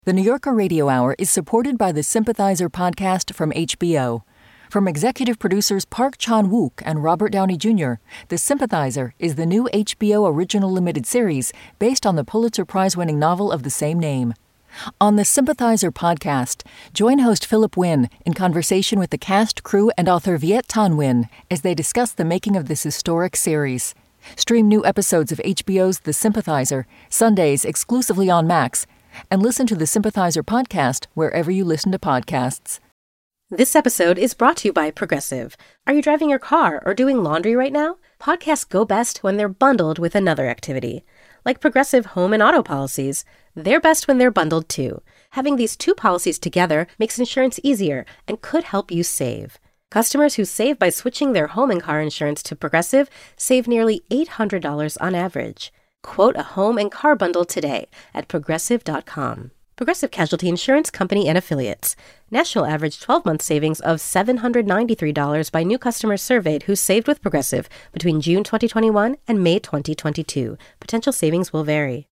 The New Yorker Radio Hour is supported by the Sympathizer podcast from HBO. From executive producers Park Chan-wook and Robert Downey Jr., The Sympathizer is the new HBO original limited series based on the Pulitzer Prize-winning novel of the same name. On the Sympathizer podcast, join host Philip Wynn in conversation with the cast, crew, and author Viet Thanh Nguyen as they discuss the making of this historic series. Stream new episodes of HBO's The Sympathizer, Sundays exclusively on Max, and listen to the Sympathizer podcast wherever you listen to podcasts. This episode is brought to you by Progressive. Are you driving your car or doing laundry right now? Podcasts go best when they're bundled with another activity. Like Progressive home and auto policies, they're best when they're bundled too. Having these two policies together makes insurance easier and could help you save. Customers who save by switching their home and car insurance to Progressive save nearly $800 on average. Quote a home and car bundle today at Progressive.com. Progressive Casualty Insurance Company and Affiliates. National average 12-month savings of $793 by new customers surveyed who saved with Progressive between June 2021 and May 2022. Potential savings will vary.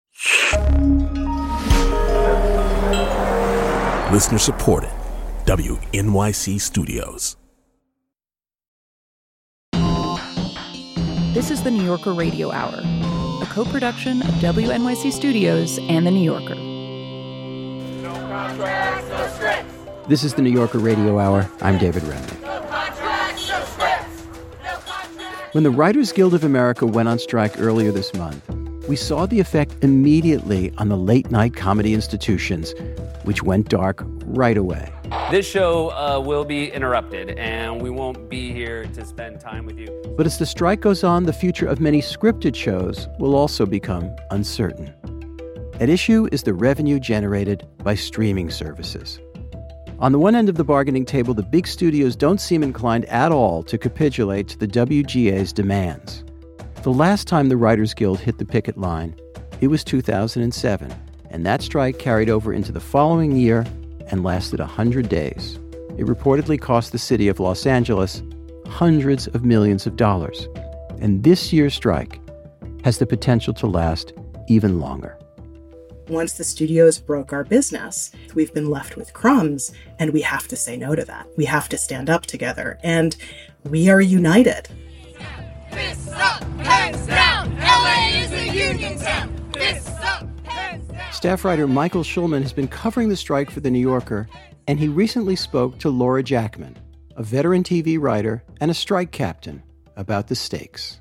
Listener supported. WNYC Studios. This is the New Yorker Radio Hour, a co-production of WNYC Studios and The New Yorker. No contracts, no scripts. This is the New Yorker Radio Hour. I'm David Remnick. No contracts, no scripts. No contracts. When the Writers Guild of America went on strike earlier this month, we saw the effect immediately on the late-night comedy institutions, which went dark right away. This show will be interrupted, and we won't be here to spend time with you. But as the strike goes on, the future of many scripted shows will also become uncertain. At issue is the revenue generated by streaming services. On the one end of the bargaining table, the big studios don't seem inclined at all to capitulate to the WGA's demands. The last time the Writers Guild hit the picket line, it was 2007, and that strike carried over into the following year and lasted 100 days. It reportedly cost the city of Los Angeles hundreds of millions of dollars. And this year's strike has the potential to last even longer. Once the studios broke our business, we've been left with crumbs, and we have to say no to that. We have to stand up together, and we are united. Fists up, hands down. LA is a union town. Fists up, hands down. Staff writer Michael Schulman has been covering the strike for The New Yorker, and he recently spoke to Laura Jackman, a veteran TV writer and a strike captain, about the stakes.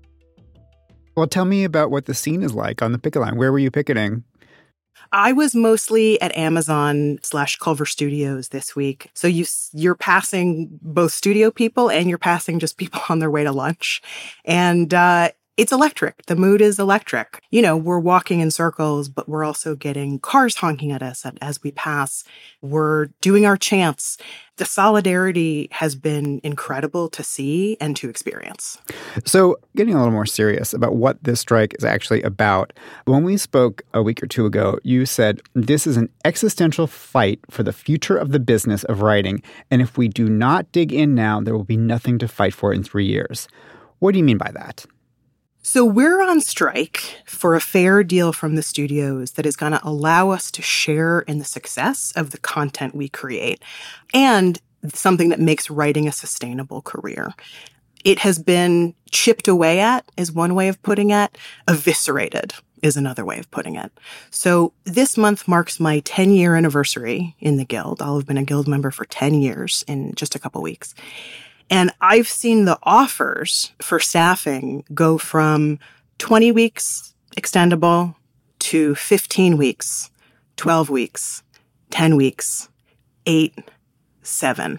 Well, tell me about what the scene is like on the picket line. Where were you picketing? I was mostly at Amazon/Culver Studios this week. So you're passing both studio people and you're passing just people on their way to lunch. And it's electric. The mood is electric. You know, we're walking in circles, but we're also getting cars honking at us as we pass. We're doing our chants. The solidarity has been incredible to see and to experience. So getting a little more serious about what this strike is actually about. When we spoke a week or two ago, you said this is an existential fight for the future of the business of writing. And if we do not dig in now, there will be nothing to fight for in 3 years. What do you mean by that? So we're on strike for a fair deal from the studios that is going to allow us to share in the success of the content we create and something that makes writing a sustainable career. It has been chipped away at, is one way of putting it. Eviscerated is another way of putting it. So this month marks my 10-year anniversary in the Guild. I'll have been a Guild member for 10 years in just a couple weeks. And I've seen the offers for staffing go from 20 weeks extendable to 15 weeks, 12 weeks, 10 weeks, 8, 7,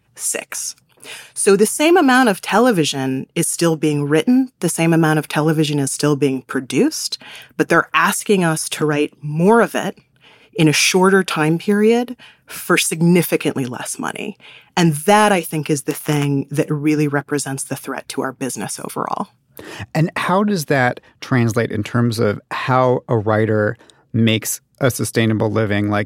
6. So the same amount of television is still being written, the same amount of television is still being produced, but they're asking us to write more of it in a shorter time period for significantly less money. And that, I think, is the thing that really represents the threat to our business overall. And how does that translate in terms of how a writer makes a sustainable living? Like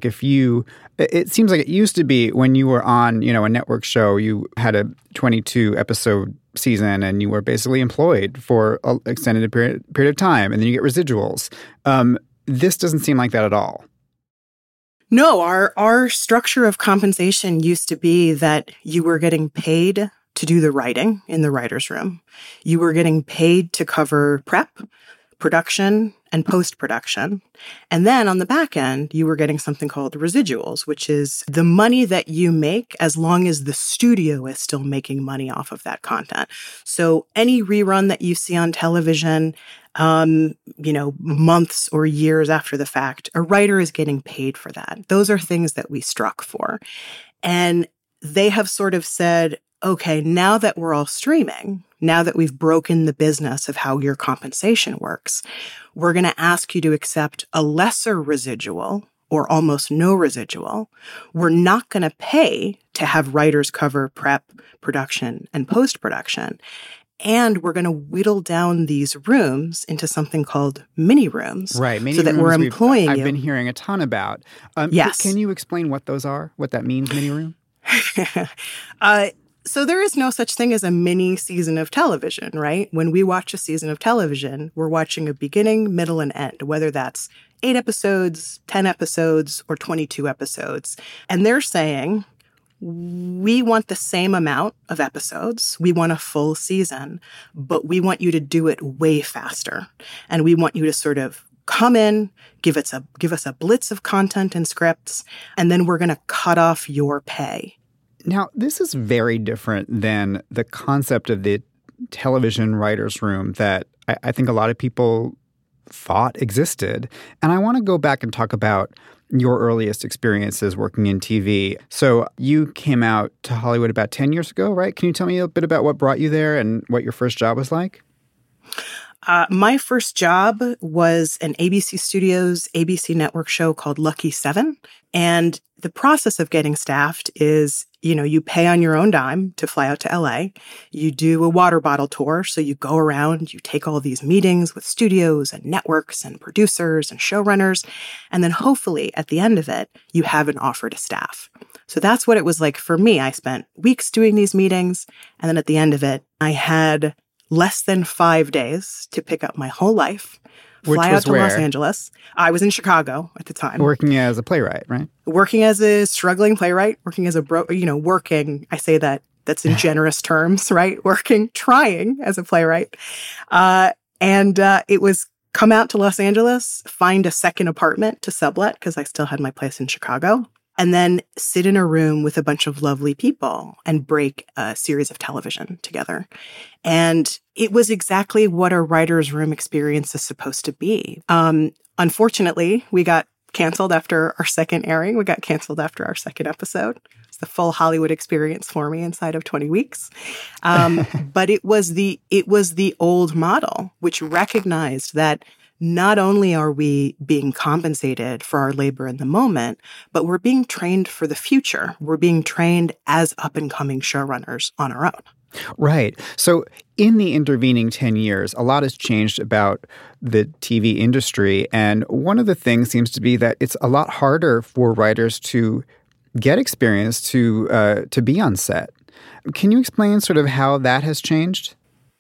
it seems like it used to be when you were on, a network show, you had a 22 episode season and you were basically employed for an extended period of time and then you get residuals. This doesn't seem like that at all. No, our structure of compensation used to be that you were getting paid to do the writing in the writer's room. You were getting paid to cover prep, production, and post-production. And then on the back end, you were getting something called residuals, which is the money that you make as long as the studio is still making money off of that content. So any rerun that you see on television, months or years after the fact, a writer is getting paid for that. Those are things that we struck for. And they have sort of said, okay, now that we're all streaming, now that we've broken the business of how your compensation works, we're going to ask you to accept a lesser residual or almost no residual. We're not going to pay to have writers cover prep, production, and post-production. And we're going to whittle down these rooms into something called mini rooms. Right. Mini so that rooms we're employing I've you. been hearing a ton about. Yes. Can you explain what those are? What that means, mini room? So there is no such thing as a mini season of television, right? When we watch a season of television, we're watching a beginning, middle, and end, whether that's 8 episodes, 10 episodes, or 22 episodes. And they're saying, we want the same amount of episodes. We want a full season, but we want you to do it way faster. And we want you to sort of come in, give us a blitz of content and scripts, and then we're going to cut off your pay. Now, this is very different than the concept of the television writer's room that I think a lot of people thought existed. And I want to go back and talk about your earliest experiences working in TV. So you came out to Hollywood about 10 years ago, right? Can you tell me a bit about what brought you there and what your first job was like? My first job was an ABC Studios, ABC network show called Lucky 7. And the process of getting staffed is, you pay on your own dime to fly out to LA. You do a water bottle tour. So you go around, you take all these meetings with studios and networks and producers and showrunners. And then hopefully at the end of it, you have an offer to staff. So that's what it was like for me. I spent weeks doing these meetings. And then at the end of it, I had less than 5 days to pick up my whole life, fly out to Los Angeles. I was in Chicago at the time. Working as a playwright, right? Working as a struggling playwright, working as working, I say that's in generous terms, right? Trying as a playwright. And it was come out to Los Angeles, find a second apartment to sublet because I still had my place in Chicago. And then sit in a room with a bunch of lovely people and break a series of television together. And it was exactly what a writer's room experience is supposed to be. Unfortunately, we got canceled after our second airing. We got canceled after our second episode. It's the full Hollywood experience for me inside of 20 weeks. But it was the old model, which recognized that not only are we being compensated for our labor in the moment, but we're being trained for the future. We're being trained as up-and-coming showrunners on our own. Right. So in the intervening 10 years, a lot has changed about the TV industry. And one of the things seems to be that it's a lot harder for writers to get experience to be on set. Can you explain sort of how that has changed?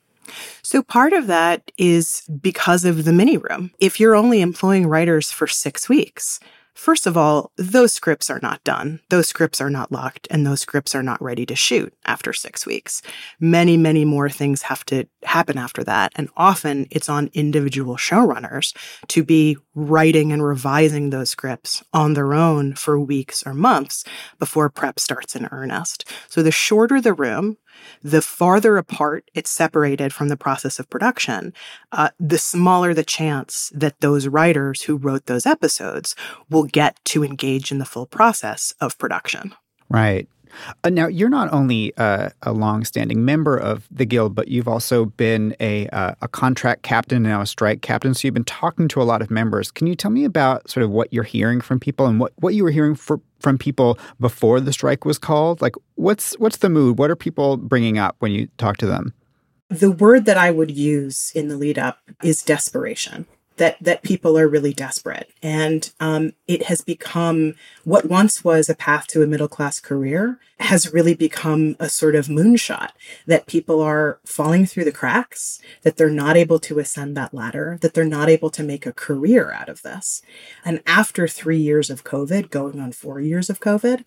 So part of that is because of the mini room. If you're only employing writers for 6 weeks, first of all, those scripts are not done. Those scripts are not locked, and those scripts are not ready to shoot after 6 weeks. Many, many more things have to happen after that. And often it's on individual showrunners to be writing and revising those scripts on their own for weeks or months before prep starts in earnest. So the shorter the room, the farther apart it's separated from the process of production, the smaller the chance that those writers who wrote those episodes will get to engage in the full process of production. Right. Now, you're not only a longstanding member of the Guild, but you've also been a contract captain and now a strike captain. So you've been talking to a lot of members. Can you tell me about sort of what you're hearing from people and what you were hearing from people before the strike was called? Like, what's the mood? What are people bringing up when you talk to them? The word that I would use in the lead up is desperation. that people are really desperate. And it has become what once was a path to a middle-class career has really become a sort of moonshot, that people are falling through the cracks, that they're not able to ascend that ladder, that they're not able to make a career out of this. And after 3 years of COVID, going on 4 years of COVID,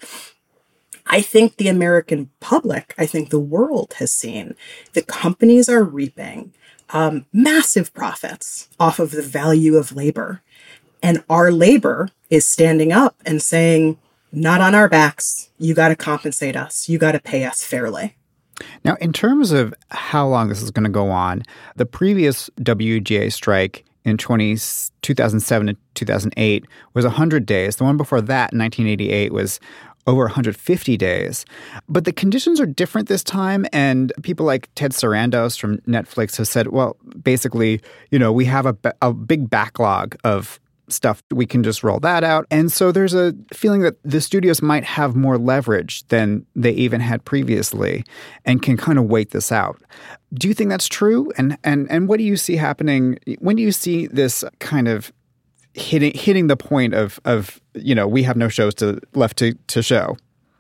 I think the American public, I think the world has seen that companies are reaping massive profits off of the value of labor. And our labor is standing up and saying, not on our backs. You got to compensate us. You got to pay us fairly. Now, in terms of how long this is going to go on, the previous WGA strike in 2007 and 2008 was 100 days. The one before that, in 1988, was over 150 days. But the conditions are different this time, and people like Ted Sarandos from Netflix have said, well, basically, we have a big backlog of stuff. We can just roll that out. And so there's a feeling that the studios might have more leverage than they even had previously and can kind of wait this out. Do you think that's true? And what do you see happening? When do you see this kind of hitting the point of we have no shows left to show?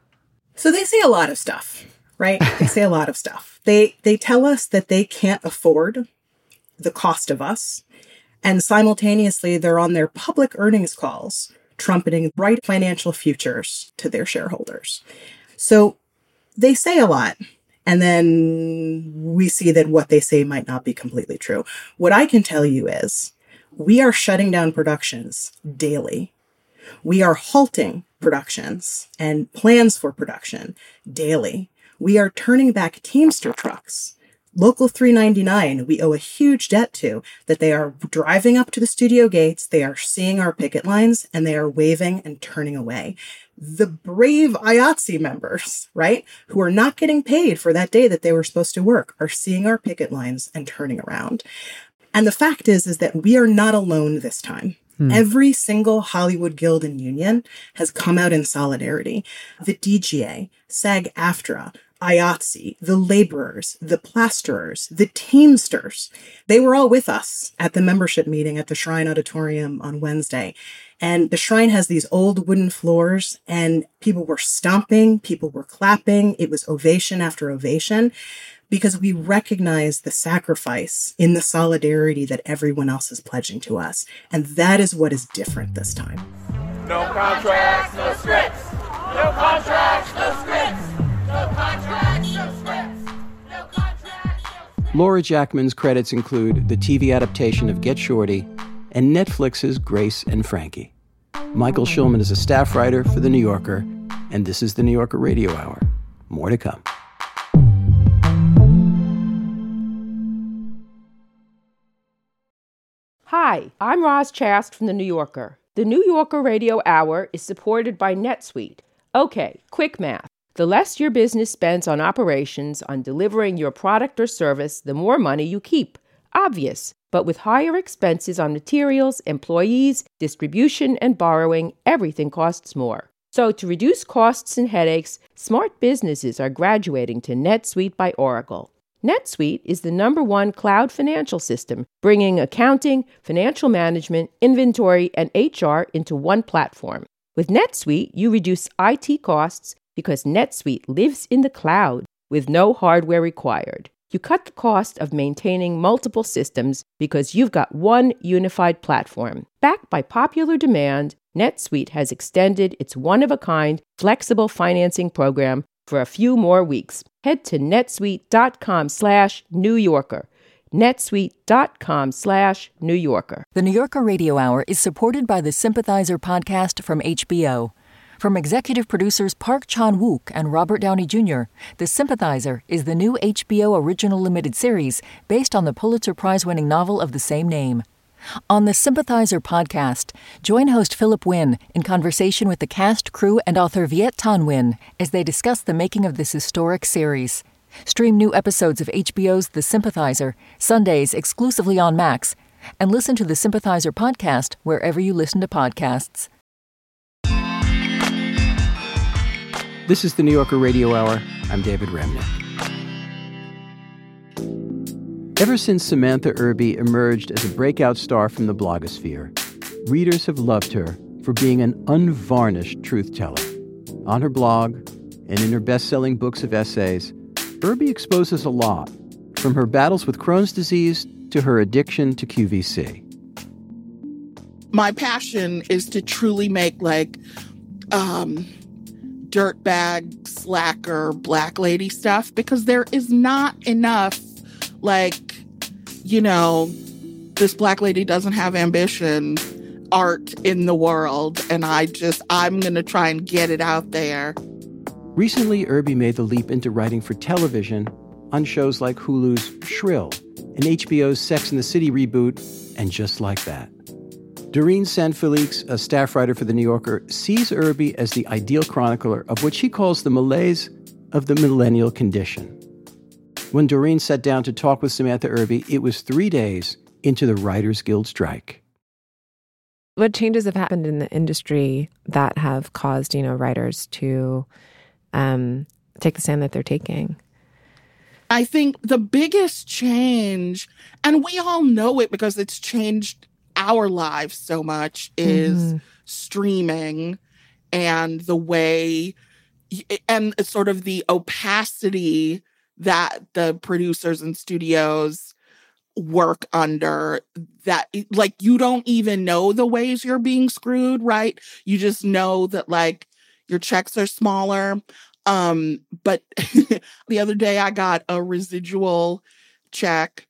So they say a lot of stuff, right? They say a lot of stuff. They tell us that they can't afford the cost of us. And simultaneously, they're on their public earnings calls trumpeting bright financial futures to their shareholders. So they say a lot. And then we see that what they say might not be completely true. What I can tell you is we are shutting down productions daily. We are halting productions and plans for production daily. We are turning back Teamster trucks. Local 399, we owe a huge debt to, that they are driving up to the studio gates, they are seeing our picket lines, and they are waving and turning away. The brave IATSE members, right, who are not getting paid for that day that they were supposed to work, are seeing our picket lines and turning around. And the fact is that we are not alone this time. Every single Hollywood guild and union has come out in solidarity. The DGA, SAG-AFTRA, IATSE, the laborers, the plasterers, the Teamsters, they were all with us at the membership meeting at the Shrine Auditorium on Wednesday. And the Shrine has these old wooden floors, and people were stomping, people were clapping. It was ovation after ovation, because we recognize the sacrifice in the solidarity that everyone else is pledging to us. And that is what is different this time. No contracts, no scripts. No contracts, no scripts. No contracts, no scripts. No contracts, no scripts. Laura Jackman's credits include the TV adaptation of Get Shorty and Netflix's Grace and Frankie. Michael Schulman is a staff writer for The New Yorker, and this is The New Yorker Radio Hour. More to come. Hi, I'm Roz Chast from The New Yorker. The New Yorker Radio Hour is supported by NetSuite. Okay, quick math. The less your business spends on operations, on delivering your product or service, the more money you keep. Obvious. But with higher expenses on materials, employees, distribution, and borrowing, everything costs more. So to reduce costs and headaches, smart businesses are graduating to NetSuite by Oracle. NetSuite is the #1 cloud financial system, bringing accounting, financial management, inventory, and HR into one platform. With NetSuite, you reduce IT costs because NetSuite lives in the cloud with no hardware required. You cut the cost of maintaining multiple systems because you've got one unified platform. Backed by popular demand, NetSuite has extended its one-of-a-kind flexible financing program for a few more weeks. Head to netsuite.com/New Yorker. netsuite.com/New Yorker. The New Yorker Radio Hour is supported by the Sympathizer podcast from HBO. From executive producers Park Chan-wook and Robert Downey Jr., The Sympathizer is the new HBO original limited series based on the Pulitzer Prize-winning novel of the same name. On the Sympathizer podcast, join host Philip Wynn in conversation with the cast, crew, and author Viet Thanh Nguyen as they discuss the making of this historic series. Stream new episodes of HBO's The Sympathizer, Sundays exclusively on Max, and listen to the Sympathizer podcast wherever you listen to podcasts. This is the New Yorker Radio Hour. I'm David Remnick. Ever since Samantha Irby emerged as a breakout star from the blogosphere, readers have loved her for being an unvarnished truth-teller. On her blog and in her best-selling books of essays, Irby exposes a lot, from her battles with Crohn's disease to her addiction to QVC. My passion is to truly make dirtbag, slacker, black lady stuff, because there is not enough, this black lady doesn't have ambition art in the world, and I'm going to try and get it out there. Recently, Irby made the leap into writing for television on shows like Hulu's Shrill and HBO's Sex and the City reboot, and Just Like That. Doreen Saint-Felix, a staff writer for The New Yorker, sees Irby as the ideal chronicler of what she calls the malaise of the millennial condition. When Doreen sat down to talk with Samantha Irby, it was 3 days into the Writers Guild strike. What changes have happened in the industry that have caused, writers to take the stand that they're taking? I think the biggest change, and we all know it because it's changed our lives so much, is streaming and the way and sort of the opacity that the producers and studios work under, that you don't even know the ways you're being screwed, right? You just know that your checks are smaller. But the other day I got a residual check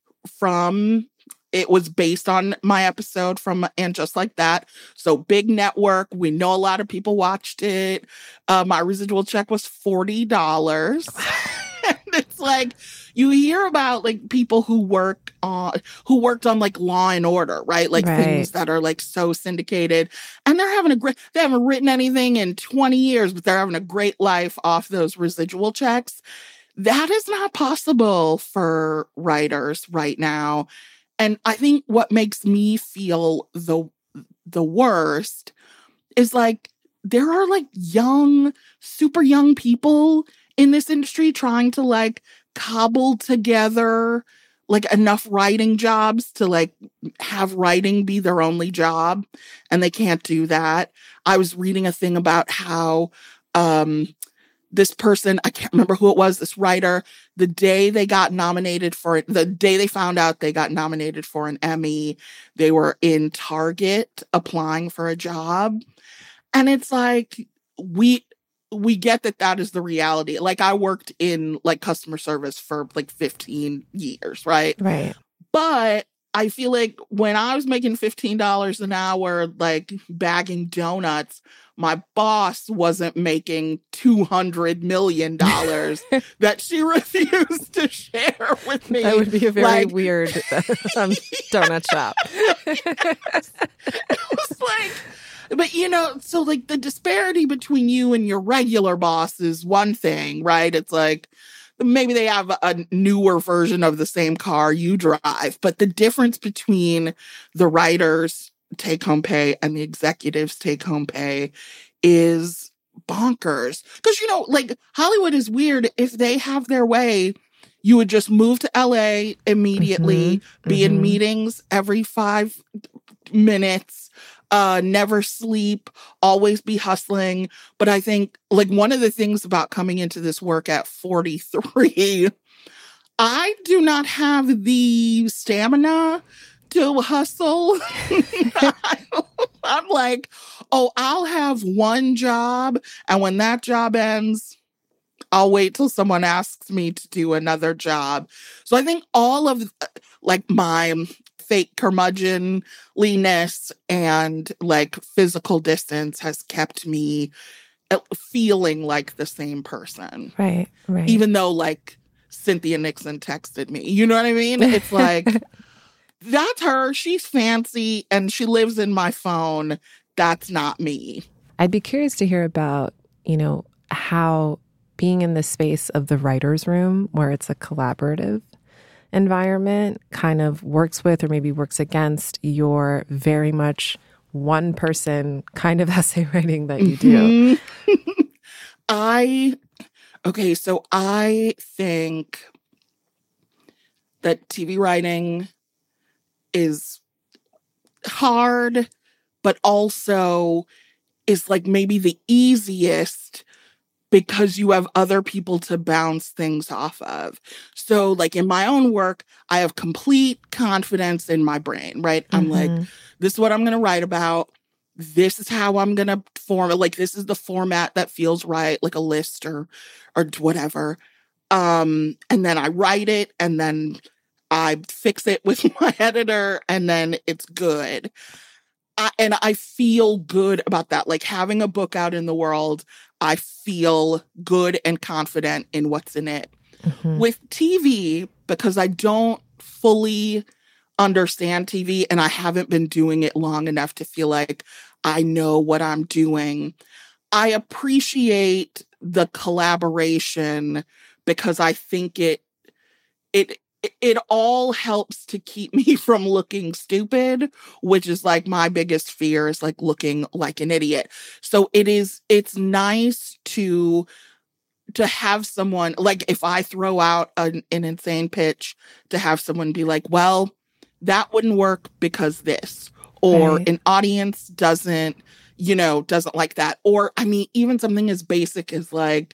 it was based on my episode from And Just Like That. So big network. We know a lot of people watched it. My residual check was $40. And it's you hear about people who worked on Law and Order, right? Things that are so syndicated, and they haven't written anything in 20 years, but they're having a great life off those residual checks. That is not possible for writers right now. And I think what makes me feel the worst is there are young, super young people in this industry trying to cobble together enough writing jobs to have writing be their only job, and they can't do that. I was reading a thing about how this person, I can't remember who it was, this writer, the day they found out they got nominated for an Emmy, they were in Target applying for a job. And it's we get that is the reality. I worked in customer service for 15 years, right? Right. But I feel when I was making $15 an hour, bagging donuts, my boss wasn't making $200 million that she refused to share with me. That would be a very weird donut shop. Yes. It was but so the disparity between you and your regular boss is one thing, right? It's maybe they have a newer version of the same car you drive, but the difference between the writers' take-home pay and the executives' take-home pay is bonkers. Because, Hollywood is weird. If they have their way, you would just move to LA immediately, be in meetings every 5 minutes, never sleep, always be hustling. But I think one of the things about coming into this work at 43, I do not have the stamina to hustle. I'm I'll have one job, and when that job ends, I'll wait till someone asks me to do another job. So I think all of my fake curmudgeonliness and physical distance has kept me feeling like the same person. Right. Even though Cynthia Nixon texted me. You know what I mean? It's that's her. She's fancy and she lives in my phone. That's not me. I'd be curious to hear about, how being in the space of the writer's room, where it's a collaborative environment, kind of works with or maybe works against your very much one person kind of essay writing that you do. I think that TV writing is hard, but also is like maybe the easiest because you have other people to bounce things off of. So like in my own work, I have complete confidence in my brain, right? I'm like, this is what I'm going to write about. This is how I'm going to form it. Like, this is the format that feels right, like a list or whatever. And then I write it, and then I fix it with my editor, and then it's good. And I feel good about that. Like, having a book out in the world, I feel good and confident in what's in it. With TV, because I don't fully understand TV and I haven't been doing it long enough to feel like I know what I'm doing, I appreciate the collaboration because I think it all helps to keep me from looking stupid, which is like my biggest fear, is like looking like an idiot. So it's nice to have someone, like if I throw out an insane pitch, to have someone be like, well, that wouldn't work because this, or an audience doesn't like that. Or, I mean, even something as basic as like,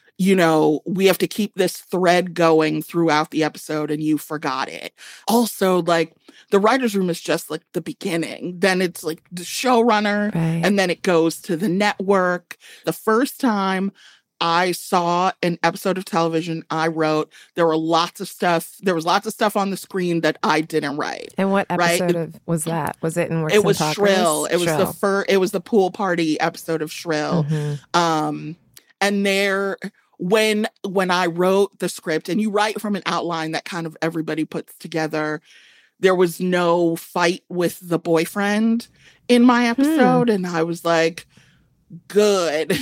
we have to keep this thread going throughout the episode and you forgot it. Also, like, the writer's room is just like the beginning. Then it's like the showrunner, and then it goes to the network. The first time I saw an episode of television I wrote, there was lots of stuff on the screen that I didn't write. And what episode was that? Was it in Works It was in Shrill. Progress? It was the pool party episode of Shrill. And there, when I wrote the script, and you write from an outline that kind of everybody puts together, there was no fight with the boyfriend in my episode. And I was like, good.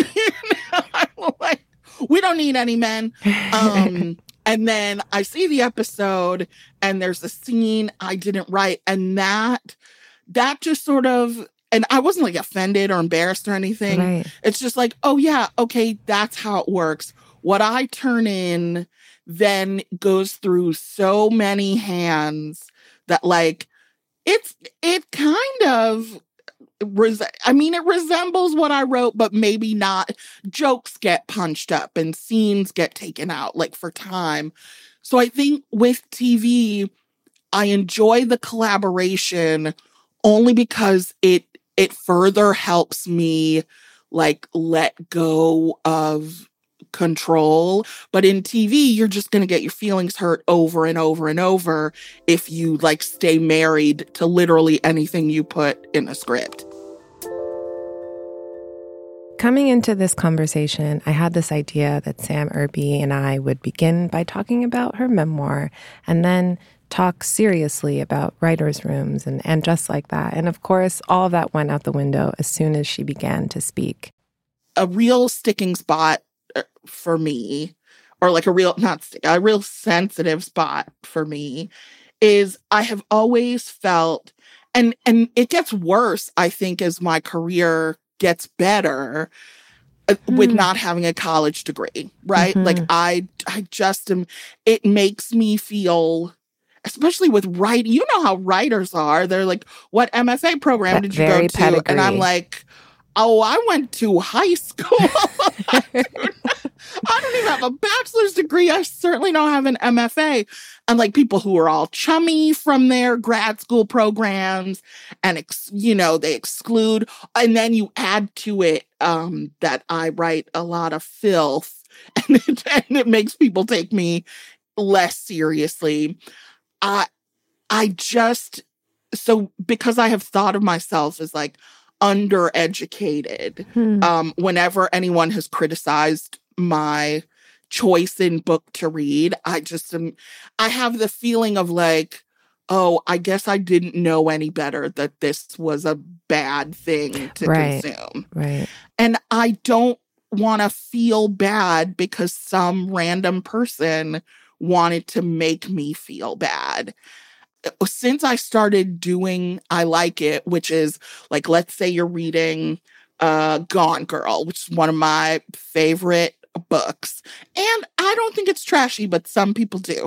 I'm like, we don't need any men. And then I see the episode and there's a scene I didn't write. And that just sort of, and I wasn't like offended or embarrassed or anything. It's just like, oh yeah, okay, that's how it works. What I turn in then goes through so many hands that like, it kind of, it resembles what I wrote, but maybe not. Jokes get punched up and scenes get taken out, like, for time. So I think with TV, I enjoy the collaboration only because it further helps me, like, let go of control. But in TV, you're just going to get your feelings hurt over and over and over if you, like, stay married to literally anything you put in a script. Coming into this conversation, I had this idea that Sam Irby and I would begin by talking about her memoir and then talk seriously about writers' rooms and Just Like That. And of course, all of that went out the window as soon as she began to speak. A real sticking spot for me, or like a real sensitive spot for me, is I have always felt, and it gets worse, I think, as my career gets better, with not having a college degree, right? Like I just am, it makes me feel, especially with writing, you know how writers are. They're like, what MFA program did you go to? Pedigree. And I'm like, oh, I went to high school. I don't even have a bachelor's degree. I certainly don't have an MFA. And like people who are all chummy from their grad school programs and, they exclude. And then you add to it that I write a lot of filth and it makes people take me less seriously. So because I have thought of myself as like undereducated, whenever anyone has criticized my choice in book to read, I have the feeling of like, oh, I guess I didn't know any better that this was a bad thing to consume. Right. And I don't want to feel bad because some random person wanted to make me feel bad. Since I started doing I Like It, which is like, let's say you're reading Gone Girl, which is one of my favorite books. And I don't think it's trashy, but some people do.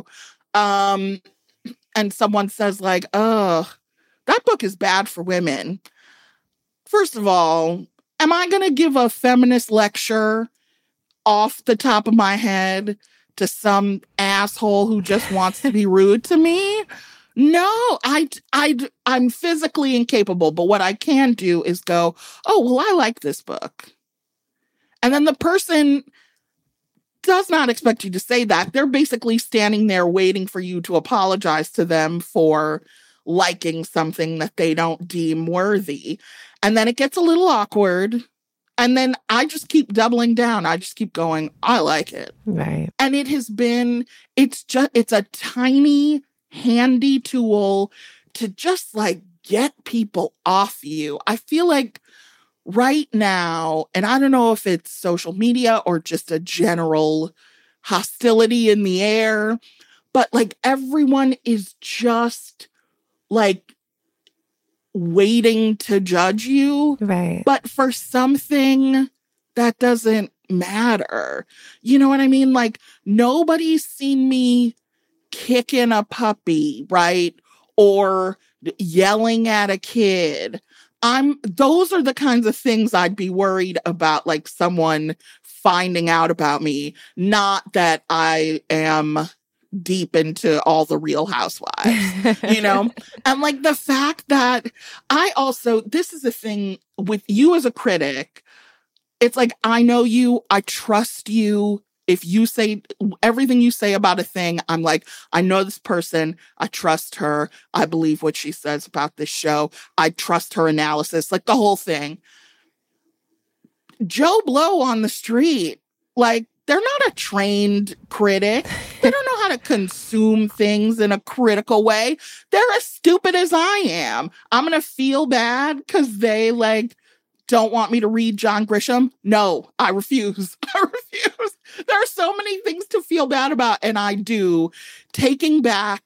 and someone says like, oh, that book is bad for women. First of all, am I going to give a feminist lecture off the top of my head to some asshole who just wants to be rude to me? No, I'm physically incapable, but what I can do is go, oh, well, I like this book. And then the person does not expect you to say that. They're basically standing there waiting for you to apologize to them for liking something that they don't deem worthy. And then it gets a little awkward. And then I just keep doubling down. I just keep going, I like it. Right. And it's a tiny, handy tool to just like get people off you. I feel like right now, and I don't know if it's social media or just a general hostility in the air, but like everyone is just like waiting to judge you. Right. But for something that doesn't matter. You know what I mean? Like nobody's seen me kicking a puppy, right? Or yelling at a kid. Those are the kinds of things I'd be worried about, like someone finding out about me, not that I am deep into all the Real Housewives, you know? And like the fact that this is a thing with you as a critic, it's like, I know you, I trust you. If you say everything you say about a thing, I'm like, I know this person. I trust her. I believe what she says about this show. I trust her analysis, like the whole thing. Joe Blow on the street, like, they're not a trained critic. They don't know how to consume things in a critical way. They're as stupid as I am. I'm going to feel bad because they, like, don't want me to read John Grisham? No, I refuse. I refuse. There are so many things to feel bad about, and I do. Taking back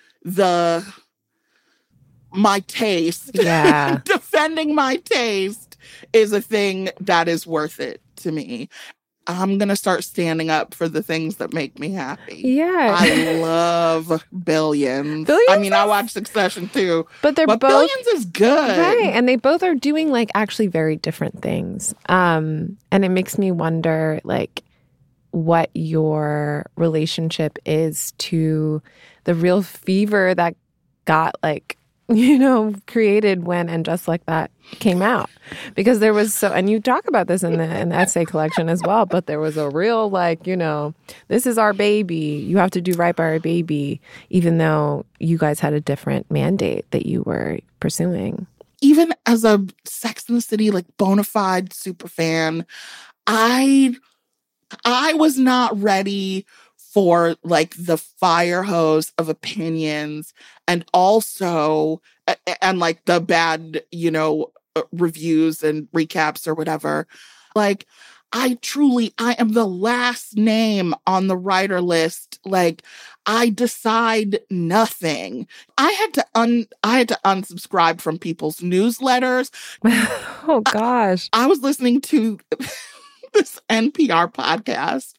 my taste, defending my taste is a thing that is worth it to me. I'm going to start standing up for the things that make me happy. Yeah. I love Billions. I watch Succession too. But both, Billions is good. Right. And they both are doing like actually very different things. And it makes me wonder like what your relationship is to the real fever that got like, created when And Just Like That came out. Because there was and you talk about this in the essay collection as well, but there was a real this is our baby. You have to do right by our baby, even though you guys had a different mandate that you were pursuing. Even as a Sex and the City, like bona fide super fan, I was not ready for like the fire hose of opinions and also like the bad, reviews and recaps or whatever. Like I am the last name on the writer list. Like I decide nothing. I had to unsubscribe from people's newsletters. Oh gosh. I was listening to this NPR podcast.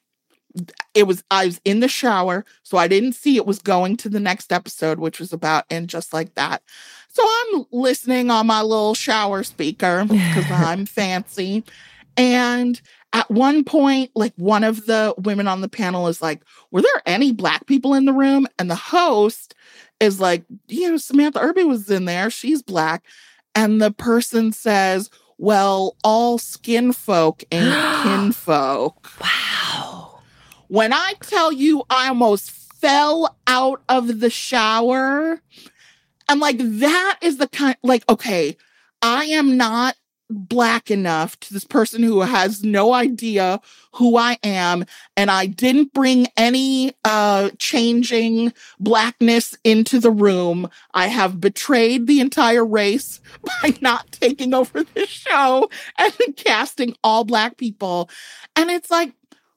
I was in the shower, so I didn't see it was going to the next episode, which was about And Just Like That. So I'm listening on my little shower speaker because I'm fancy. And at one point, like one of the women on the panel is like, were there any Black people in the room? And the host is like, Samantha Irby was in there. She's Black. And the person says, well, all skin folk ain't kinfolk. Wow. When I tell you I almost fell out of the shower, I'm like, that is the kind, like, okay, I am not Black enough to this person who has no idea who I am, and I didn't bring any changing Blackness into the room. I have betrayed the entire race by not taking over this show and casting all Black people. And it's like,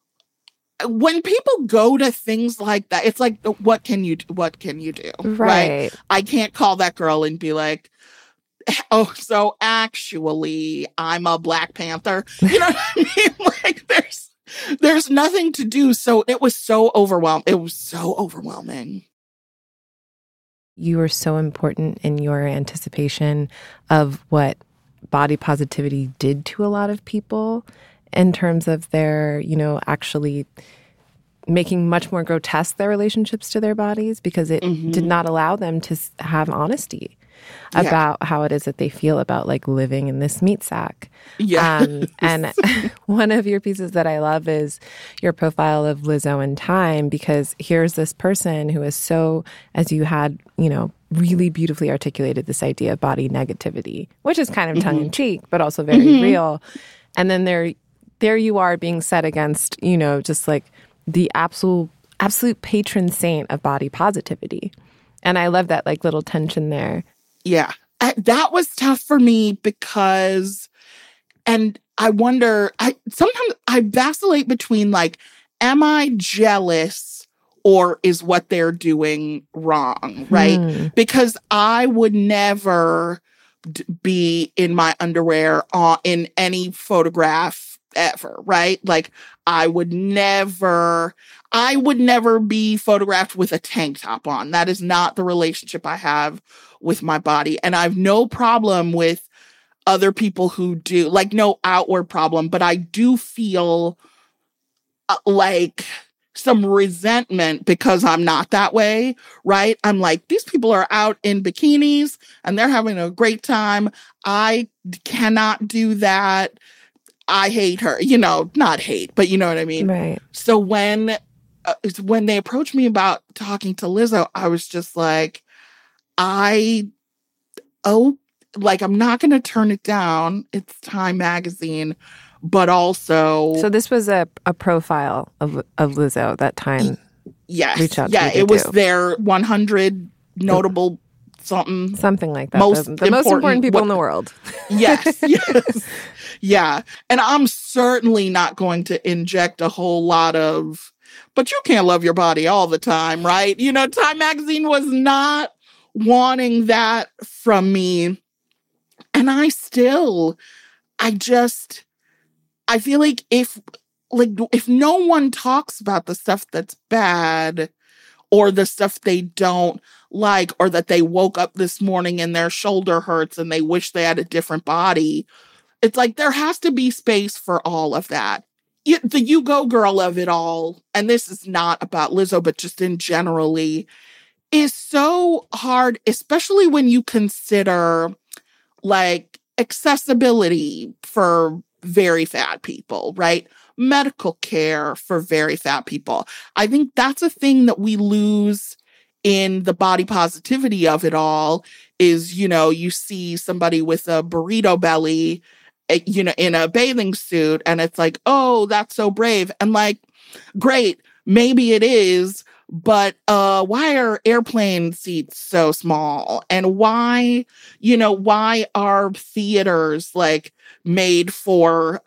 when people go to things like that, it's like, what can you do? Right. I can't call that girl and be like, oh, so actually I'm a Black Panther. You know what I mean? Like There's nothing to do. So it was so overwhelming. It was so overwhelming. You were so important in your anticipation of what body positivity did to a lot of people in terms of their, actually making much more grotesque their relationships to their bodies, because it did not allow them to have honesty about how it is that they feel about like living in this meat sack. Yeah. And one of your pieces that I love is your profile of Lizzo in Time, because here's this person who is so, as you had, really beautifully articulated this idea of body negativity, which is kind of tongue in cheek, but also very real. And then there you are being set against, just like the absolute patron saint of body positivity. And I love that like little tension there. Yeah. That was tough for me because, and I wonder, sometimes I vacillate between like, am I jealous or is what they're doing wrong, right? Because I would never be in my underwear in any photograph ever, right? Like I would never be photographed with a tank top on. That is not the relationship I have with my body. And I have no problem with other people who do, like no outward problem, but I do feel like some resentment because I'm not that way, right? I'm like, these people are out in bikinis and they're having a great time. I cannot do that. I hate her, not hate, but you know what I mean? Right. So when they approached me about talking to Lizzo, I was just like, I'm not going to turn it down. It's Time magazine, but also. So this was a profile of Lizzo that Time. Yes. Reached out to you it was their 100 notable something like that. The most important people in the world. Yes. Yes. Yeah. And I'm certainly not going to inject a whole lot of, but you can't love your body all the time, right? Time magazine was not wanting that from me. And I feel like if no one talks about the stuff that's bad or the stuff they don't like, or that they woke up this morning and their shoulder hurts and they wish they had a different body, it's like there has to be space for all of that. The you go girl of it all, and this is not about Lizzo, but just in generally, is so hard, especially when you consider like accessibility for very fat people, right? Medical care for very fat people. I think that's a thing that we lose in the body positivity of it all is, you see somebody with a burrito belly, in a bathing suit, and it's like, oh, that's so brave. And like, great, maybe it is, but why are airplane seats so small? And why are theaters like made for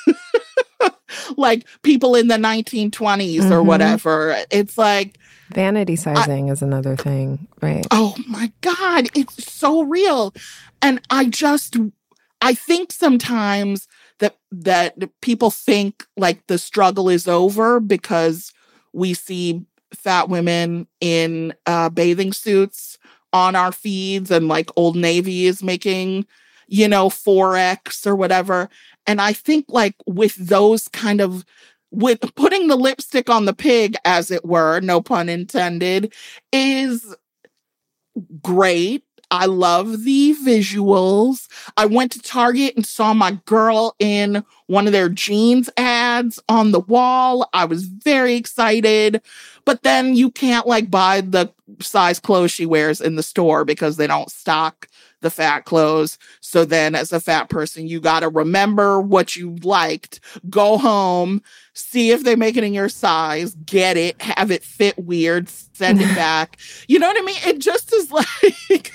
like people in the 1920s or whatever? It's like vanity sizing is another thing, right? Oh my God, it's so real. And I think sometimes that people think like the struggle is over because we see fat women in bathing suits on our feeds, and like Old Navy is making, 4X or whatever. And I think like with those kind of, with putting the lipstick on the pig, as it were, no pun intended, is great. I love the visuals. I went to Target and saw my girl in one of their jeans ads on the wall. I was very excited. But then you can't like buy the size clothes she wears in the store because they don't stock the fat clothes. So then as a fat person, you got to remember what you liked, go home, see if they make it in your size, get it, have it fit weird, send it back. You know what I mean? It just is like,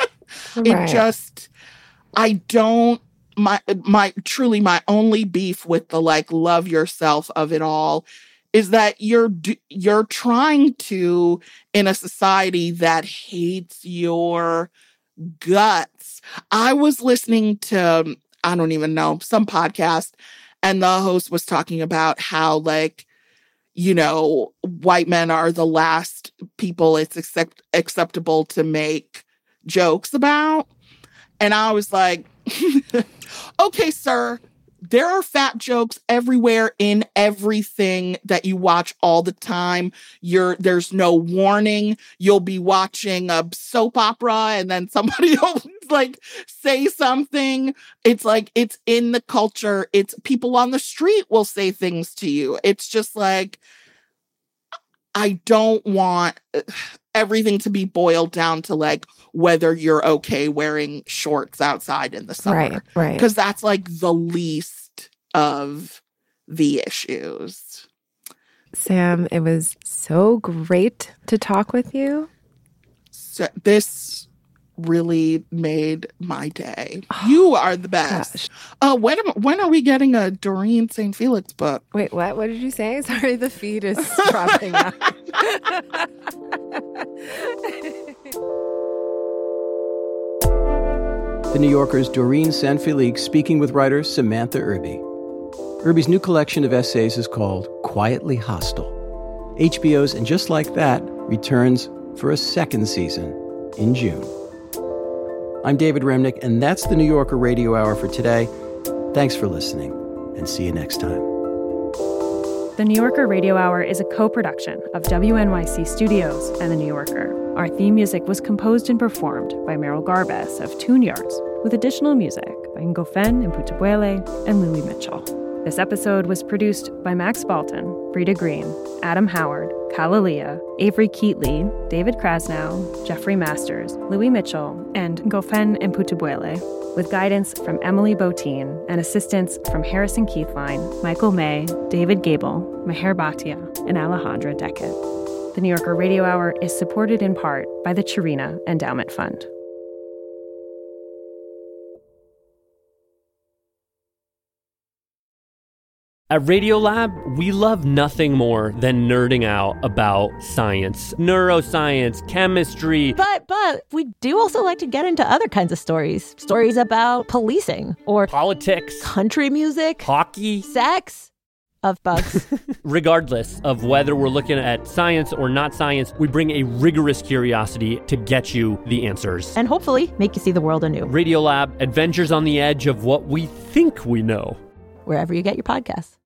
my only beef with the like love yourself of it all is that you're trying to, in a society that hates your guts. I was listening to, I don't even know, some podcast, And the host was talking about how, like, you know, white men are the last people it's acceptable to make jokes about. And I was like, okay, sir, there are fat jokes everywhere in everything that you watch all the time. There's no warning. You'll be watching a soap opera and then somebody will like say something. It's like, it's in the culture. It's people on the street will say things to you. It's just like, I don't want everything to be boiled down to like whether you're okay wearing shorts outside in the summer. Right. Because that's like the least of the issues. Sam, it was so great to talk with you. So this really made my day. You are the best. When are we getting a Doreen St. Felix book? Wait, what? What did you say? Sorry, the feed is dropping out. The New Yorker's Doreen St. Felix speaking with writer Samantha Irby. Irby's new collection of essays is called Quietly Hostile. HBO's And Just Like That returns for a second season in June. I'm David Remnick, and that's the New Yorker Radio Hour for today. Thanks for listening, and see you next time. The New Yorker Radio Hour is a co-production of WNYC Studios and The New Yorker. Our theme music was composed and performed by Meryl Garbes of Tune Yards, with additional music by Ngofen Mputubwele and Louis Mitchell. This episode was produced by Max Balton, Brita Green, Adam Howard, Kalalia, Avery Keatley, David Krasnow, Jeffrey Masters, Louis Mitchell, and Ngofen Mputubwele, with guidance from Emily Botine and assistance from Harrison Keithline, Michael May, David Gable, Meher Bhatia, and Alejandra Deckett. The New Yorker Radio Hour is supported in part by the Chirina Endowment Fund. At Radiolab, we love nothing more than nerding out about science, neuroscience, chemistry. But we do also like to get into other kinds of stories. Stories about policing or politics, country music, hockey, sex, of bugs. Regardless of whether we're looking at science or not science, we bring a rigorous curiosity to get you the answers. And hopefully make you see the world anew. Radiolab, adventures on the edge of what we think we know. Wherever you get your podcasts.